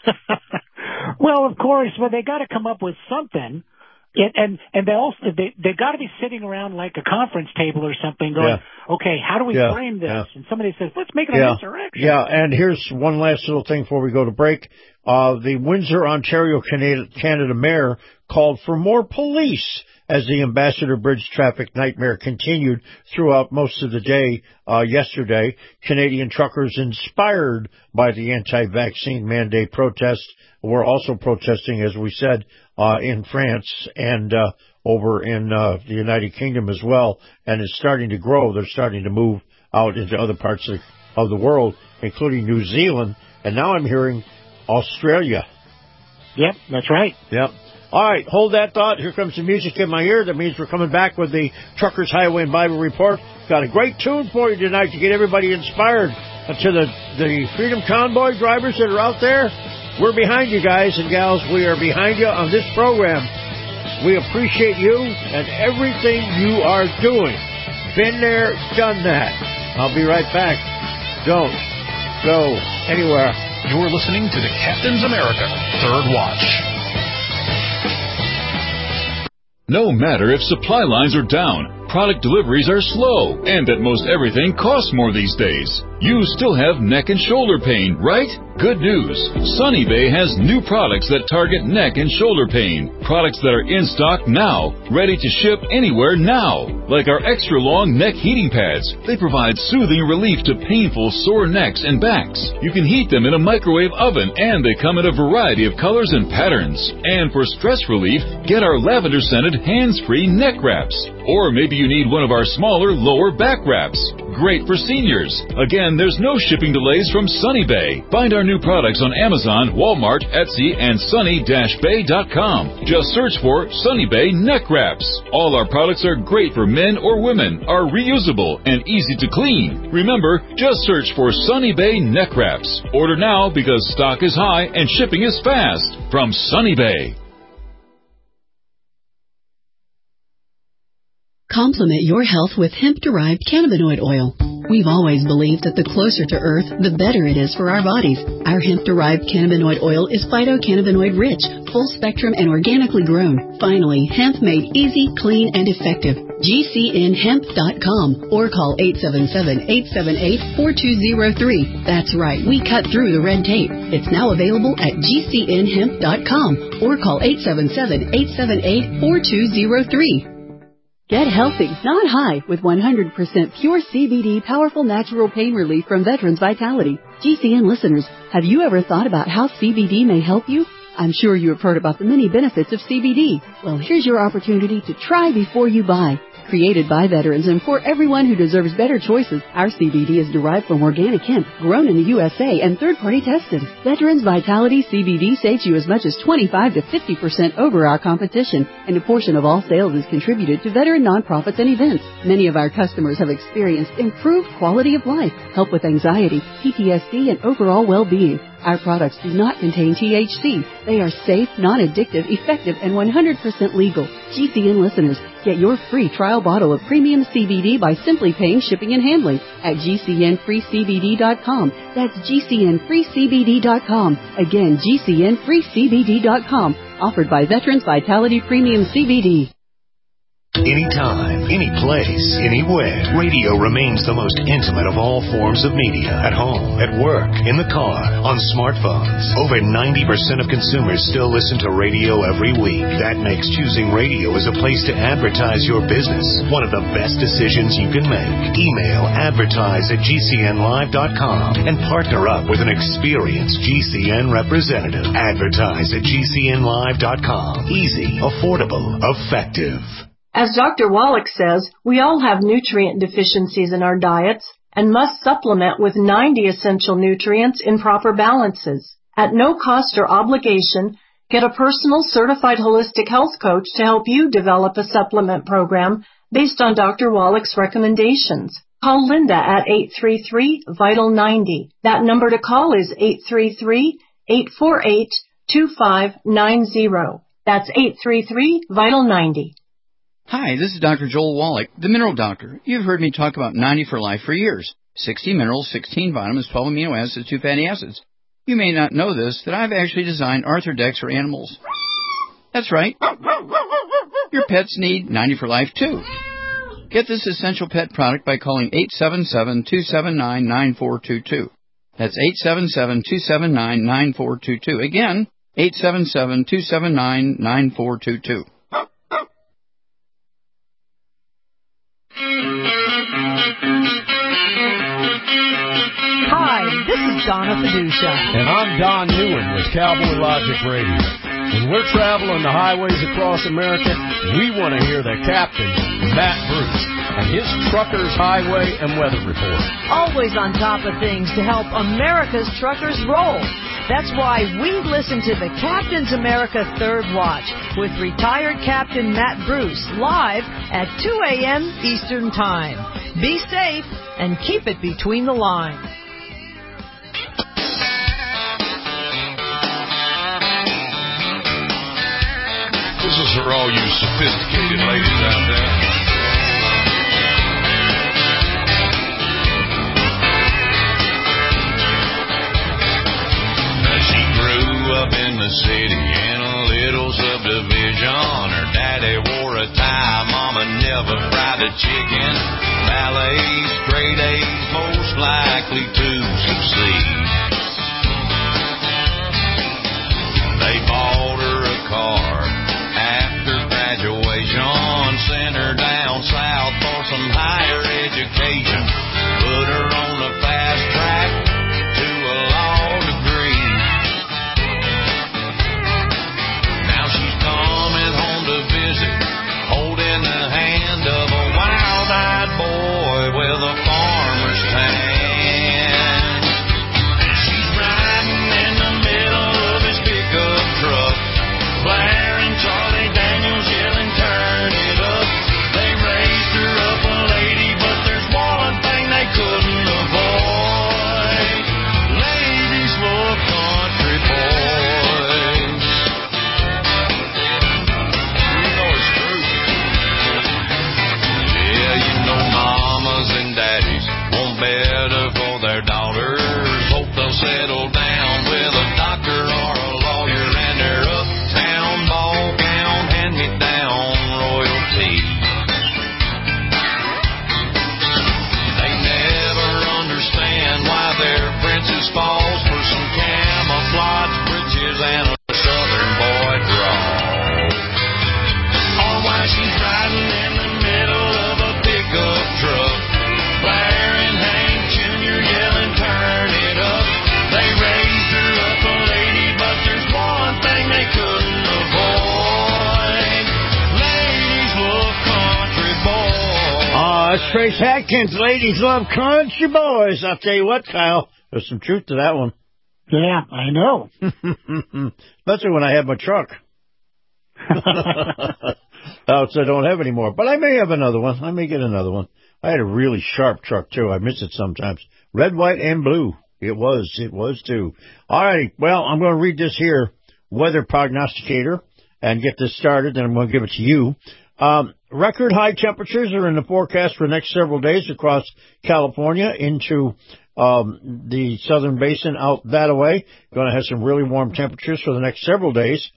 Well, of course, well, they got to come up with something, it, and and they also they they got to be sitting around like a conference table or something, going, yeah. okay, how do we yeah. frame this? Yeah. And somebody says, let's make it an yeah. insurrection. Yeah, and here's one last little thing before we go to break. Uh, the Windsor, Ontario, Canada, Canada mayor called for more police as the Ambassador Bridge traffic nightmare continued throughout most of the day uh, yesterday. Canadian truckers, inspired by the anti-vaccine mandate protest, were also protesting, as we said, uh, in France and uh, over in uh, the United Kingdom as well. And it's starting to grow. They're starting to move out into other parts of, of the world, including New Zealand. And now I'm hearing Australia. Yep, that's right. Yep. All right, hold that thought. Here comes the music in my ear. That means we're coming back with the Truckers Highway and Bible Report. Got a great tune for you tonight to get everybody inspired. And to the, the Freedom Convoy drivers that are out there, we're behind you guys and gals. We are behind you on this program. We appreciate you and everything you are doing. Been there, done that. I'll be right back. Don't go anywhere. You're listening to the Captain's America Third Watch. No matter if supply lines are down, product deliveries are slow, and that most everything costs more these days, you still have neck and shoulder pain, right? Good news. Sunny Bay has new products that target neck and shoulder pain. Products that are in stock now, ready to ship anywhere now. Like our extra long neck heating pads. They provide soothing relief to painful sore necks and backs. You can heat them in a microwave oven, and they come in a variety of colors and patterns. And for stress relief, get our lavender scented hands-free neck wraps. Or maybe you need one of our smaller lower back wraps. great for seniors. Again, there's no shipping delays from Sunny Bay. Find our new products on Amazon, Walmart, Etsy, and sunny dash bay dot com. Just search for Sunny Bay Neck Wraps. All our products are great for men or women, are reusable, and easy to clean. Remember, just search for Sunny Bay Neck Wraps. Order now because stock is high and shipping is fast. From Sunny Bay. Complement your health with hemp-derived cannabinoid oil. We've always believed that the closer to Earth, the better it is for our bodies. Our hemp-derived cannabinoid oil is phytocannabinoid-rich, full-spectrum, and organically grown. Finally, hemp made easy, clean, and effective. G C N hemp dot com or call eight seven seven, eight seven eight, four two zero three. That's right, we cut through the red tape. It's now available at G C N hemp dot com or call eight seven seven, eight seven eight, four two zero three. Get healthy, not high, with one hundred percent pure C B D powerful natural pain relief from Veterans Vitality. G C N listeners, have you ever thought about how C B D may help you? I'm sure you have heard about the many benefits of C B D. Well, here's your opportunity to try before you buy. Created by veterans and for everyone who deserves better choices, our C B D is derived from organic hemp, grown in the U S A and third-party tested. Veterans Vitality C B D saves you as much as twenty-five to fifty percent over our competition, and a portion of all sales is contributed to veteran nonprofits and events. Many of our customers have experienced improved quality of life, help with anxiety, P T S D, and overall well-being. Our products do not contain T H C. They are safe, non-addictive, effective, and one hundred percent legal. G C N listeners, get your free trial bottle of premium C B D by simply paying shipping and handling at G C N free C B D dot com. That's G C N free C B D dot com. Again, G C N free C B D dot com. Offered by Veterans Vitality Premium C B D. Anytime, any place, anywhere, radio remains the most intimate of all forms of media. At home, at work, in the car, on smartphones. Over ninety percent of consumers still listen to radio every week. That makes choosing radio as a place to advertise your business one of the best decisions you can make. Email advertise at G C N live dot com and partner up with an experienced G C N representative. Advertise at G C N live dot com. Easy, affordable, effective. As Doctor Wallach says, we all have nutrient deficiencies in our diets and must supplement with ninety essential nutrients in proper balances. At no cost or obligation, get a personal certified holistic health coach to help you develop a supplement program based on Doctor Wallach's recommendations. Call Linda at eight three three, vital ninety. That number to call is eight three three, eight four eight, two five nine zero. That's eight three three, vital ninety. Hi, this is Doctor Joel Wallach, the Mineral Doctor. You've heard me talk about ninety for Life for years. sixty minerals, sixteen vitamins, twelve amino acids, two fatty acids. You may not know this, that I've actually designed Arthrodex for animals. That's right. Your pets need ninety for Life, too. Get this essential pet product by calling eight seven seven, two seven nine, nine four two two. That's eight seven seven, two seven nine, nine four two two. Again, eight seven seven, two seven nine, nine four two two. Hi, this is Donna Fiducia. And I'm Don Newen with Cowboy Logic Radio. When we're traveling the highways across America, we want to hear the captain, Matt Bruce, and his Truckers Highway and Weather Report. Always on top of things to help America's truckers roll. That's why we listen to the Captain's America Third Watch with retired Captain Matt Bruce live at two a.m. Eastern Time. Be safe and keep it between the lines. This is for all you sophisticated ladies out there. Now she grew up in the city in a little subdivision. Her daddy wore a tie, mama never fried a chicken. Ballets, straight A's, most likely to succeed. They bought her a car after graduation, sent her down south for some higher education, put her on the fast track to a law degree. Now she's coming home to visit, holding the hand of a wild-eyed boy with a farm Florida for their daughters. Hope they'll settle down with a doctor or a lawyer and their uptown ball gown hand-me-down royalty. They never understand why their princess falls for some camouflage britches and a southern boy drawl. Or why she's riding in the middle of a pickup truck, Blair and Hank Junior yelling, turn it up. They raised her up a lady, but there's one thing they couldn't avoid. Ladies love country boys. Ah, that's Trace Atkins. Ladies love country boys. I'll tell you what, Kyle, there's some truth to that one. Yeah, I know. Especially when I have my truck. Ouch, I don't have any more. But I may have another one. I may get another one. I had a really sharp truck, too. I miss it sometimes. Red, white, and blue. It was. It was, too. All right. Well, I'm going to read this here, weather prognosticator, and get this started, and I'm going to give it to you. Um, record high temperatures are in the forecast for the next several days across California into um, the southern basin out that way. Going to have some really warm temperatures for the next several days,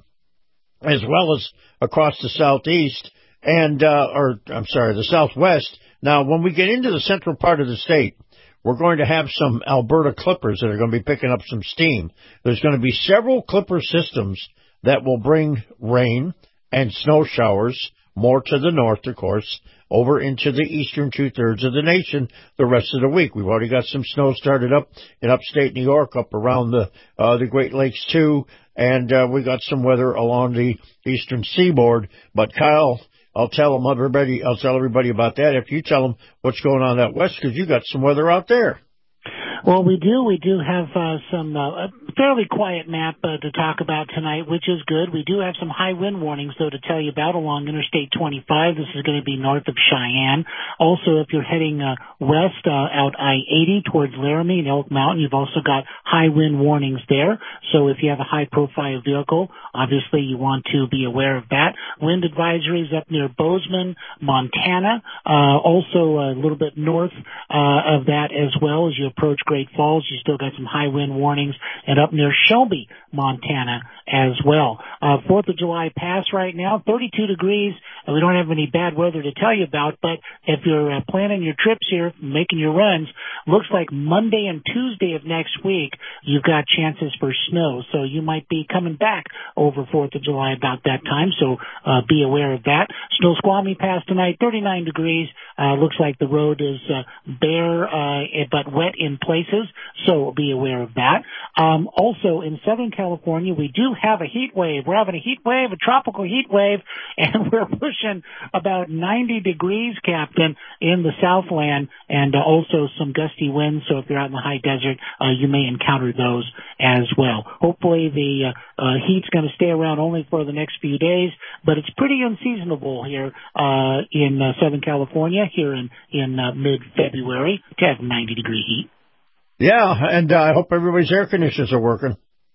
as well as across the southeast and, uh, or I'm sorry, the southwest. Now, when we get into the central part of the state, we're going to have some Alberta clippers that are going to be picking up some steam. There's going to be several clipper systems that will bring rain and snow showers more to the north, of course, over into the eastern two-thirds of the nation the rest of the week. We've already got some snow started up in upstate New York, up around the uh, the Great Lakes, too, and uh, we got some weather along the eastern seaboard. But, Kyle, I'll tell them everybody, I'll tell everybody about that if you tell them what's going on out west, because you got some weather out there. Well, we do. We do have uh, some uh, a fairly quiet map uh, to talk about tonight, which is good. We do have some high wind warnings, though, to tell you about along Interstate twenty-five. This is going to be north of Cheyenne. Also, if you're heading uh, west uh, out I eighty towards Laramie and Elk Mountain, you've also got high wind warnings there. So if you have a high-profile vehicle, obviously you want to be aware of that. Wind advisories up near Bozeman, Montana. Uh, also a little bit north uh, of that as well as you approach Great Falls. You still got some high wind warnings, and up near Shelby, Montana as well. Uh, Fourth of July pass right now, thirty-two degrees, and we don't have any bad weather to tell you about, but if you're uh, planning your trips here, making your runs, looks like Monday and Tuesday of next week, you've got chances for snow, so you might be coming back over Fourth of July about that time, so uh, be aware of that. Snoqualmie Pass tonight, thirty-nine degrees. Uh, looks like the road is uh, bare uh, but wet in places, so be aware of that. Um, also, in Southern California, we do have a heat wave. We're having a heat wave, a tropical heat wave, and we're pushing about ninety degrees, Captain, in the Southland, and uh, also some gusty winds, so if you're out in the high desert, uh, you may encounter those as well. Hopefully the uh, uh, heat's going to stay around only for the next few days, but it's pretty unseasonable here uh, in uh, Southern California, here in, in uh, mid-February, to have ninety degree heat. Yeah, and uh, I hope everybody's air conditioners are working.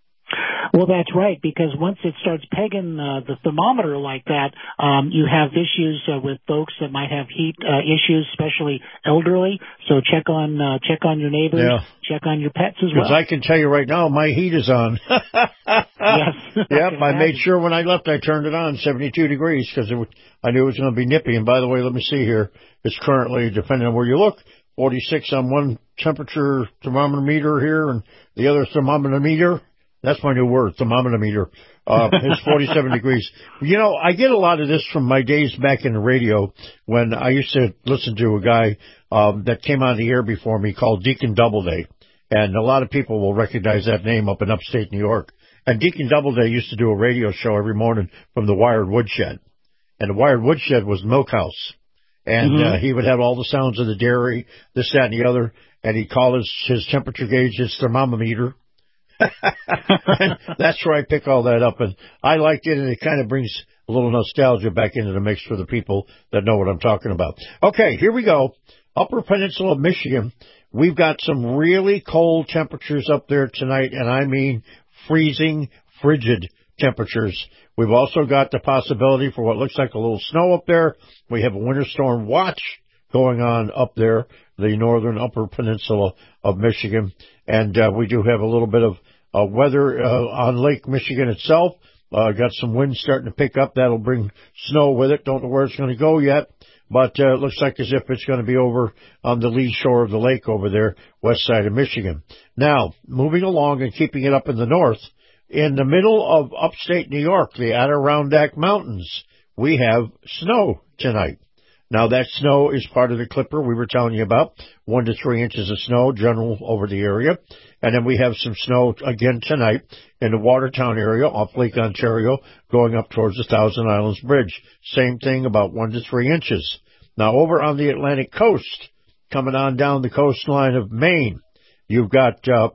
Well, that's right, because once it starts pegging uh, the thermometer like that, um, you have issues uh, with folks that might have heat uh, issues, especially elderly. So check on uh, check on your neighbors, yeah. Check on your pets as well. Because I can tell you right now, my heat is on. Yes. Yep, I, I made sure when I left I turned it on, seventy-two degrees, because I knew it was going to be nippy. And by the way, let me see here. It's currently, depending on where you look, forty-six on one temperature thermometer meter here, and the other thermometer meter. That's my new word, thermometer meter. Uh, it's forty-seven degrees. You know, I get a lot of this from my days back in the radio when I used to listen to a guy um, that came on the air before me called Deacon Doubleday. And a lot of people will recognize that name up in upstate New York. And Deacon Doubleday used to do a radio show every morning from the Wired Woodshed. And the Wired Woodshed was the milk house. And mm-hmm. uh, he would have all the sounds of the dairy, this, that, and the other. And he'd call his, his temperature gauge his thermometer. That's where I pick all that up, and I liked it, and it kind of brings a little nostalgia back into the mix for the people that know what I'm talking about. Okay, here we go. Upper Peninsula of Michigan, we've got some really cold temperatures up there tonight, and I mean freezing, frigid temperatures. We've also got the possibility for what looks like a little snow up there. We have a winter storm watch going on up there the northern upper peninsula of Michigan. And uh, we do have a little bit of uh, weather uh, on Lake Michigan itself. Uh, got some wind starting to pick up. That'll bring snow with it. Don't know where it's going to go yet. But uh, it looks like as if it's going to be over on the lee shore of the lake over there, west side of Michigan. Now, moving along and keeping it up in the north, in the middle of upstate New York, the Adirondack Mountains, we have snow tonight. Now, that snow is part of the Clipper we were telling you about, one to three inches of snow, general over the area. And then we have some snow again tonight in the Watertown area off Lake Ontario going up towards the Thousand Islands Bridge. Same thing, about one to three inches. Now, over on the Atlantic coast, coming on down the coastline of Maine, you've got uh,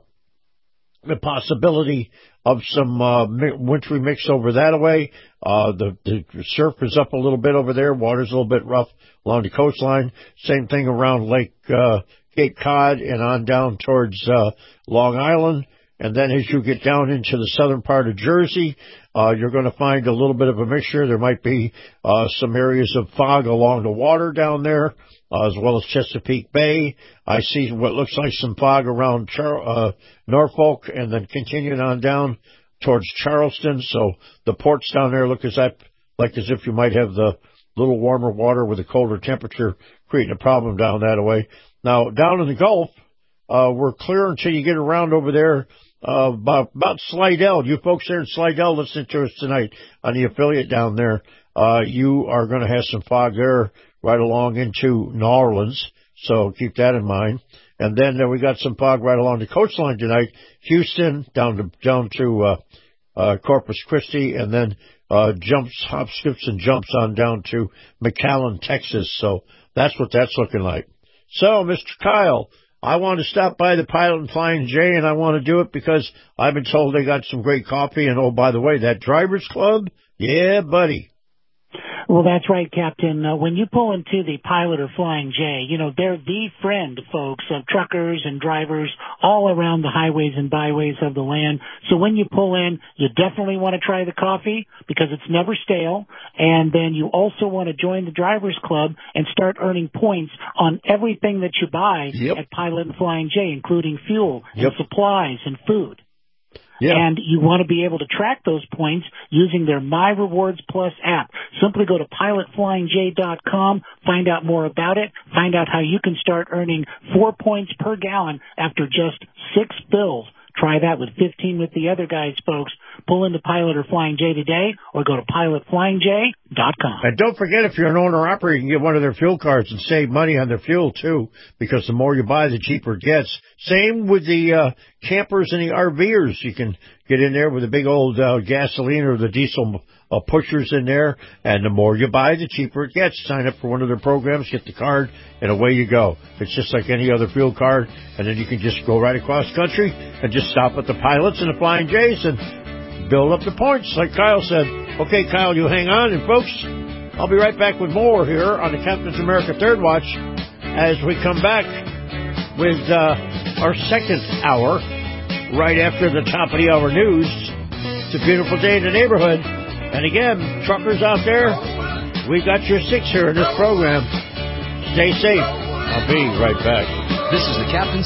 the possibility of some uh, wintry mix over that way. Uh, the, the surf is up a little bit over there. Water's a little bit rough along the coastline. Same thing around Lake uh, Cape Cod and on down towards uh, Long Island. And then as you get down into the southern part of Jersey, uh, you're going to find a little bit of a mixture. There might be uh, some areas of fog along the water down there, uh, as well as Chesapeake Bay. I see what looks like some fog around Char- uh, Norfolk and then continuing on down towards Charleston. So the ports down there look as if, like as if you might have the little warmer water with a colder temperature creating a problem down that way. Now, down in the Gulf, uh, we're clear until you get around over there uh, about, about Slidell. You folks there in Slidell listening to us tonight on the affiliate down there, uh, you are going to have some fog there right along into New Orleans. So keep that in mind. And then uh, we got some fog right along the coastline tonight. Houston down to, down to, uh, uh, Corpus Christi, and then, uh, jumps, hops, skips, and jumps on down to McAllen, Texas. So that's what that's looking like. So, Mister Kyle, I want to stop by the Pilot and Flying J, and I want to do it because I've been told they got some great coffee. And, oh, by the way, that Drivers Club, yeah, buddy. Well, that's right, Captain. Uh, when you pull into the Pilot or Flying J, you know, they're the friend, folks, of truckers and drivers all around the highways and byways of the land. So when you pull in, you definitely want to try the coffee because it's never stale. And then you also want to join the Drivers Club and start earning points on everything that you buy yep. at Pilot and Flying J, including fuel and yep. supplies and food. Yeah. And you want to be able to track those points using their My Rewards Plus app. Simply go to pilot flying j dot com, find out more about it, find out how you can start earning four points per gallon after just six fills. Try that with fifteen with the other guys, folks. Pull into Pilot or Flying J today or go to pilot flying j dot com. And don't forget, if you're an owner-operator, you can get one of their fuel cards and save money on their fuel, too, because the more you buy, the cheaper it gets. Same with the uh, campers and the RVers. You can get in there with a big old uh, gasoline or the diesel uh, pushers in there, and the more you buy, the cheaper it gets. Sign up for one of their programs, get the card, and away you go. It's just like any other fuel card, and then you can just go right across country and just stop at the Pilots and the Flying J's and build up the points, like Kyle said. Okay, Kyle, you hang on, and folks, I'll be right back with more here on the Captain's America Third Watch as we come back with uh, our second hour right after the top of the hour news. It's a beautiful day in the neighborhood. And again, truckers out there, we got your six here in this program. Stay safe. I'll be right back. This is the Captain's.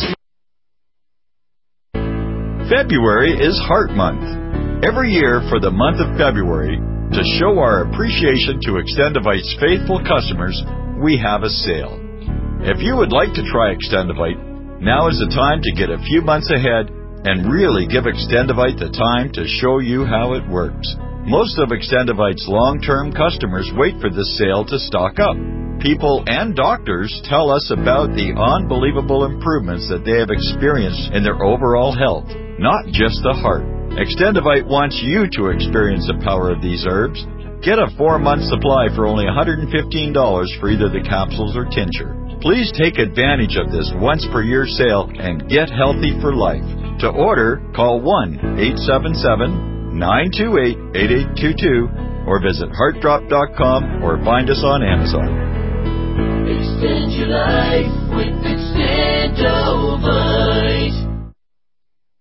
February is Heart Month. Every year for the month of February, to show our appreciation to Extendivite's faithful customers, we have a sale. If you would like to try Extendivite, now is the time to get a few months ahead and really give Extendivite the time to show you how it works. Most of Extendivite's long-term customers wait for this sale to stock up. People and doctors tell us about the unbelievable improvements that they have experienced in their overall health, not just the heart. Extendivite wants you to experience the power of these herbs. Get a four-month supply for only one hundred fifteen dollars for either the capsules or tincture. Please take advantage of this once-per-year sale and get healthy for life. To order, call one eight seven seven, nine two eight, eight eight two two or visit heart drop dot com or find us on Amazon. Extend your life with Extendovite.